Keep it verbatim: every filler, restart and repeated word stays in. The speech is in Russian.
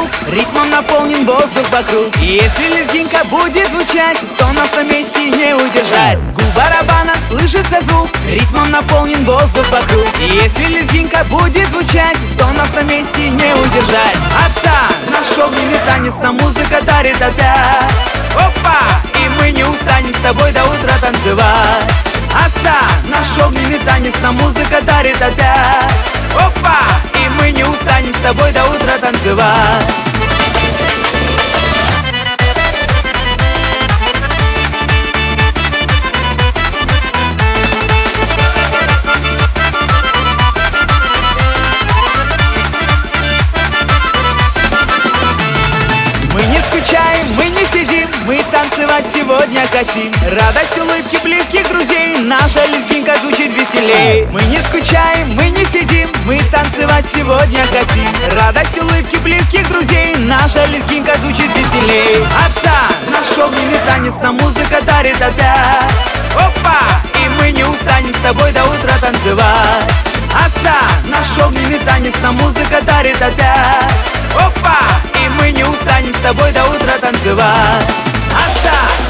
звук, ритмом наполнен воздух вокруг. И если лезгинка будет звучать, то нас на месте не удержать. Гул барабана, слышится звук, ритмом наполнен воздух вокруг. И если лезгинка будет звучать, то нас на месте не удержать. Аса, наш огненный танец, нам музыка дарит опять. Опа! И мы не устанем с тобой до утра танцевать. Аса, наш огненный танец, нам музыка дарит опять. Опа! И мы не устанем с тобой до утра танцевать. Мы не скучаем, мы не сидим, мы танцевать сегодня хотим. Радость, улыбки близких друзей, наша лезгинка звучит веселей. Мы не скучаем, мы не сидим, мы танцевать сегодня хотим. Радость, улыбки близких друзей, наша лезгинка звучит веселей. Аса, наш огненный танец, нам музыка дарит опять. Опа! И мы не устанем с тобой до утра танцевать. Аса, наш огненный танец, нам музыка дарит опять. Опа! И мы не устанем с тобой до утра танцевать. Аса!